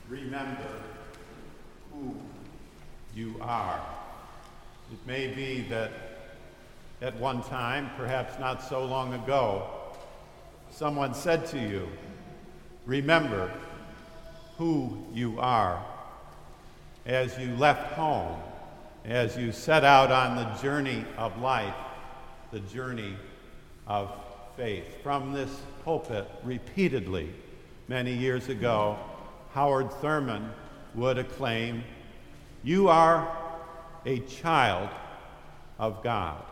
remember who you are. It may be that at one time, perhaps not so long ago, someone said to you, remember who you are. As you left home, as you set out on the journey of life, the journey of faith. From this pulpit, repeatedly, many years ago, Howard Thurman would acclaim, "You are a child of God."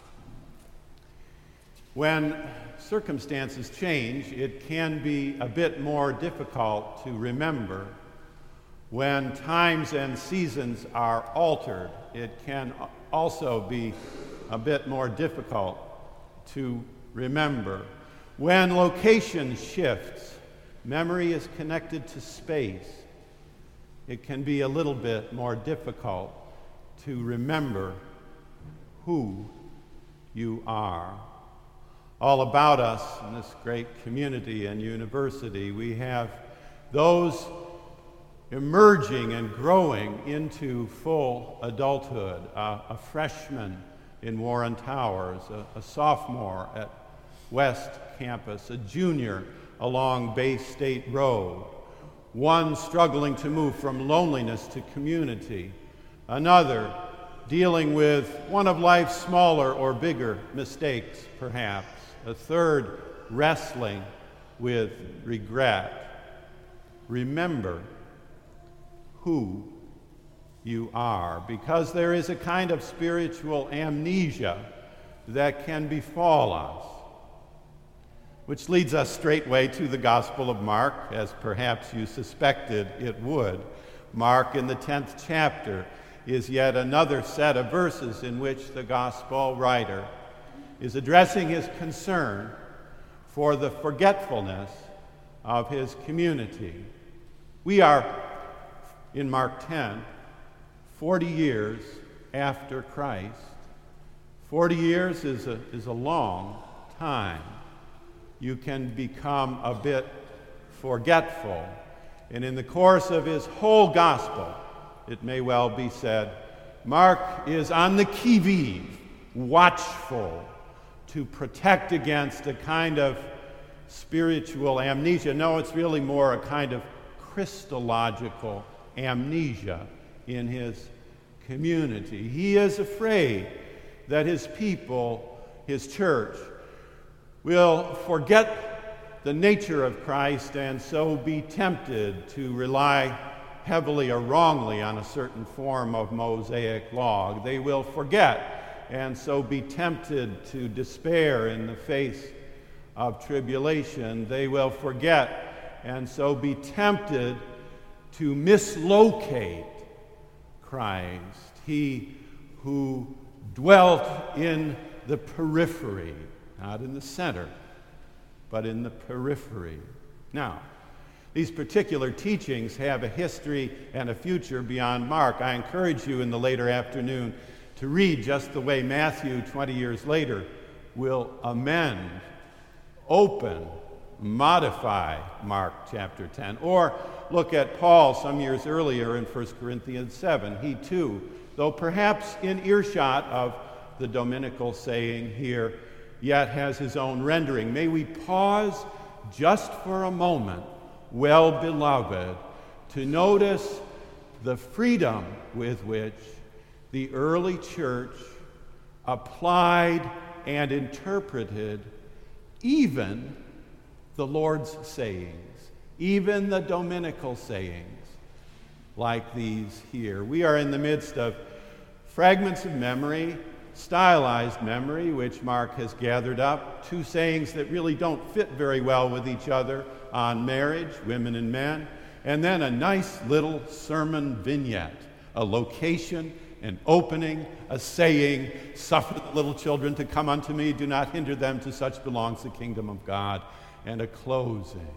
When circumstances change, it can be a bit more difficult to remember. When times and seasons are altered, it can also be a bit more difficult to remember. When location shifts, memory is connected to space. It can be a little bit more difficult to remember who you are. All about us in this great community and university, we have those emerging and growing into full adulthood. A freshman in Warren Towers, a sophomore at West Campus, a junior along Bay State Road, one struggling to move from loneliness to community, another dealing with one of life's smaller or bigger mistakes, perhaps, a third wrestling with regret. Remember who you are, because there is a kind of spiritual amnesia that can befall us. Which leads us straightway to the Gospel of Mark, as perhaps you suspected it would. Mark, in the 10th chapter, is yet another set of verses in which the Gospel writer is addressing his concern for the forgetfulness of his community. We are, in Mark 10, 40 years after Christ. 40 years is a long time. You can become a bit forgetful. And in the course of his whole gospel, it may well be said, Mark is on the qui-vive, watchful, to protect against a kind of spiritual amnesia. No, it's really more a kind of Christological amnesia in his community. He is afraid that his people, his church, will forget the nature of Christ and so be tempted to rely heavily or wrongly on a certain form of Mosaic law. They will forget and so be tempted to despair in the face of tribulation. They will forget and so be tempted to mislocate Christ, he who dwelt in the periphery, not in the center, but in the periphery. Now, these particular teachings have a history and a future beyond Mark. I encourage you in the later afternoon to read just the way Matthew, 20 years later, will amend, open, modify Mark chapter 10. Or look at Paul some years earlier in 1 Corinthians 7. He too, though perhaps in earshot of the Dominical saying here, yet has his own rendering. May we pause just for a moment, well-beloved, to notice the freedom with which the early church applied and interpreted even the Lord's sayings, even the Dominical sayings, like these here. We are in the midst of fragments of memory, stylized memory, which Mark has gathered up, two sayings that really don't fit very well with each other on marriage, women and men, and then a nice little sermon vignette, a location, an opening, a saying, suffer the little children to come unto me, do not hinder them, to such belongs the kingdom of God, and a closing.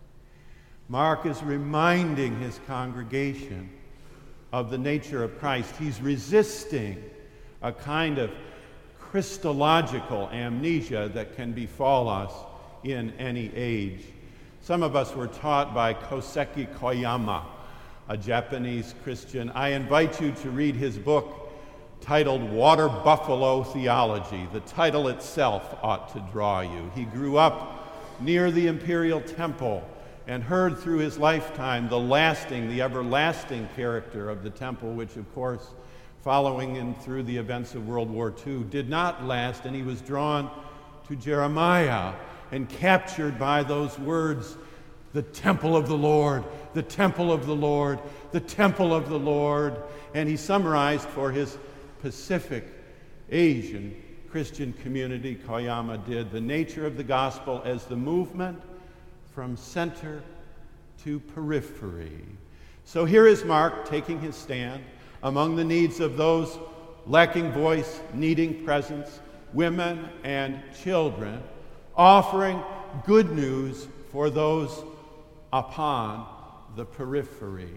Mark is reminding his congregation of the nature of Christ. He's resisting a kind of Christological amnesia that can befall us in any age. Some of us were taught by Koseki Koyama a Japanese Christian. I invite you to read his book titled Water Buffalo Theology. The title itself ought to draw you. He grew up near the Imperial Temple and heard through his lifetime the everlasting character of the temple, which of course, following in through the events of World War II, did not last, and he was drawn to Jeremiah and captured by those words, the temple of the Lord, the temple of the Lord, the temple of the Lord. And he summarized for his Pacific Asian Christian community, Koyama did, the nature of the gospel as the movement from center to periphery. So here is Mark taking his stand among the needs of those lacking voice, needing presence, women and children, offering good news for those upon the periphery.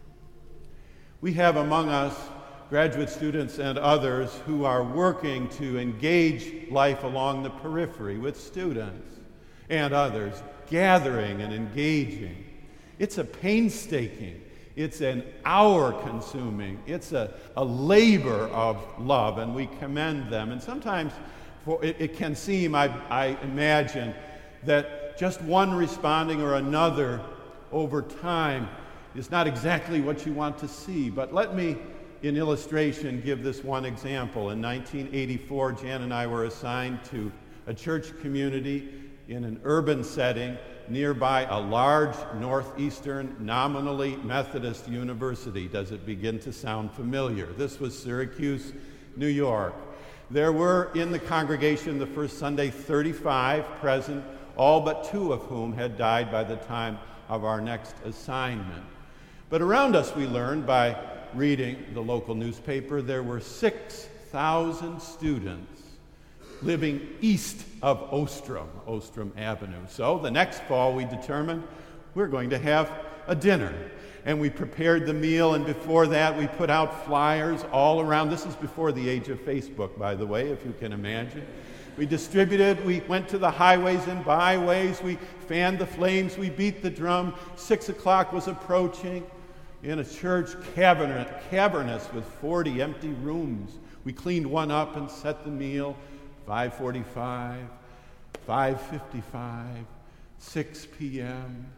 We have among us graduate students and others who are working to engage life along the periphery with students and others, gathering and engaging. It's a painstaking, it's an hour-consuming, it's a labor of love, and we commend them. And sometimes it can seem, I imagine, that just one responding or another over time is not exactly what you want to see. But let me, in illustration, give this one example. In 1984, Jan and I were assigned to a church community in an urban setting nearby a large northeastern nominally Methodist university. Does it begin to sound familiar? This was Syracuse, New York. There were in the congregation the first Sunday 35 present, all but 2 of whom had died by the time of our next assignment. But around us, we learned by reading the local newspaper, there were 6,000 students living east of Ostrom Avenue. So the next fall we determined we're going to have a dinner. And we prepared the meal, and before that we put out flyers all around. This is before the age of Facebook, by the way, if you can imagine. We distributed, we went to the highways and byways, we fanned the flames, we beat the drum. 6 o'clock was approaching. In a church cavernous with 40 empty rooms. We cleaned one up and set the meal. 5:45, 5:55, 6 p.m.,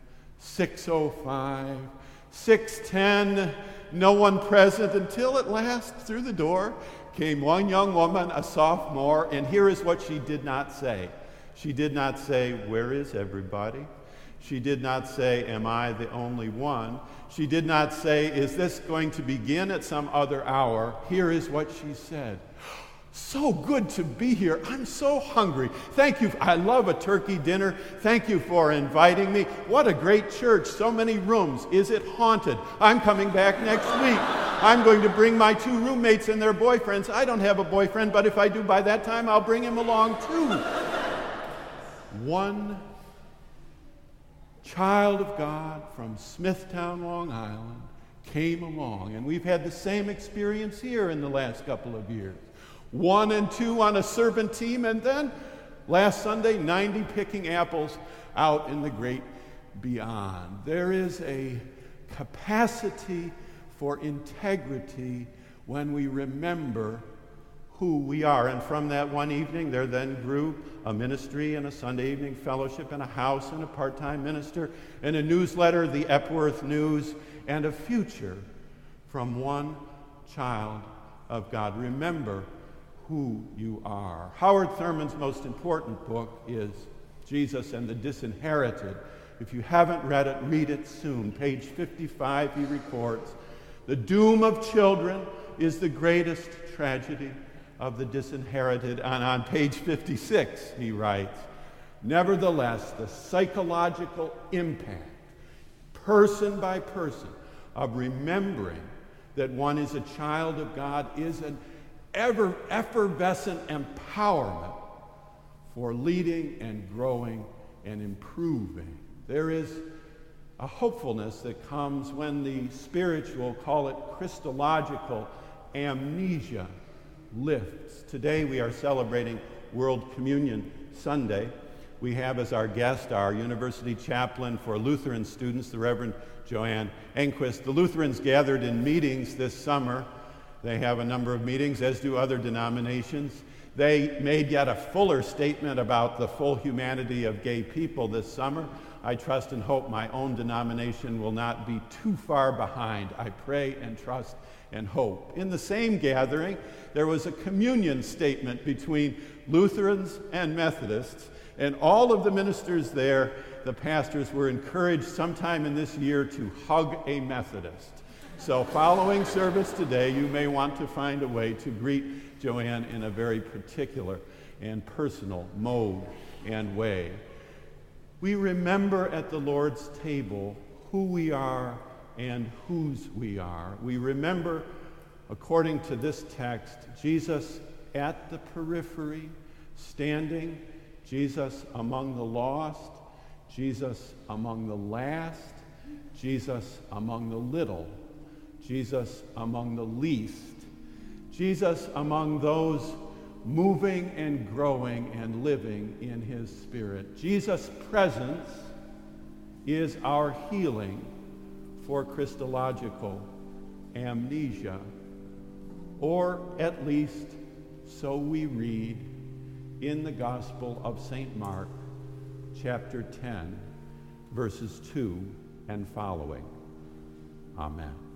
6:05, 6:10, no one present until at last through the door came one young woman, a sophomore, and here is what she did not say. She did not say, "Where is everybody?" She did not say, "Am I the only one?" She did not say, "Is this going to begin at some other hour?" Here is what she said. "So good to be here. I'm so hungry. Thank you. I love a turkey dinner. Thank you for inviting me. What a great church. So many rooms. Is it haunted? I'm coming back next week. I'm going to bring my 2 roommates and their boyfriends. I don't have a boyfriend, but if I do by that time, I'll bring him along too." One child of God from Smithtown, Long Island, came along, and we've had the same experience here in the last couple of years. 1 and 2 on a servant team, and then last Sunday, 90 picking apples out in the great beyond. There is a capacity for integrity when we remember who we are. And from that one evening, there then grew a ministry and a Sunday evening fellowship and a house and a part-time minister and a newsletter, the Epworth News, and a future from one child of God. Remember who you are. Howard Thurman's most important book is Jesus and the Disinherited. If you haven't read it, read it soon. Page 55, he records, "The doom of children is the greatest tragedy of the disinherited." And on page 56, he writes, "Nevertheless, the psychological impact, person by person, of remembering that one is a child of God is an effervescent empowerment for leading and growing and improving." There is a hopefulness that comes when the spiritual, call it Christological, amnesia lifts. Today we are celebrating World Communion Sunday. we have as our guest our university chaplain for Lutheran students, the Reverend Joanne Enquist. The Lutherans gathered in meetings this summer. They have a number of meetings, as do other denominations. They made yet a fuller statement about the full humanity of gay people this summer. I trust and hope my own denomination will not be too far behind. I pray and trust and hope. In the same gathering, there was a communion statement between Lutherans and Methodists, and all of the ministers there, the pastors, were encouraged sometime in this year to hug a Methodist. So following service today, you may want to find a way to greet Joanne in a very particular and personal mode and way. We remember at the Lord's table who we are and whose we are. We remember, according to this text, Jesus at the periphery, standing, Jesus among the lost, Jesus among the last, Jesus among the little, Jesus among the least, Jesus among those moving and growing and living in his Spirit. Jesus' presence is our healing for Christological amnesia, or at least so we read in the Gospel of St. Mark, chapter 10, verses 2 and following. Amen.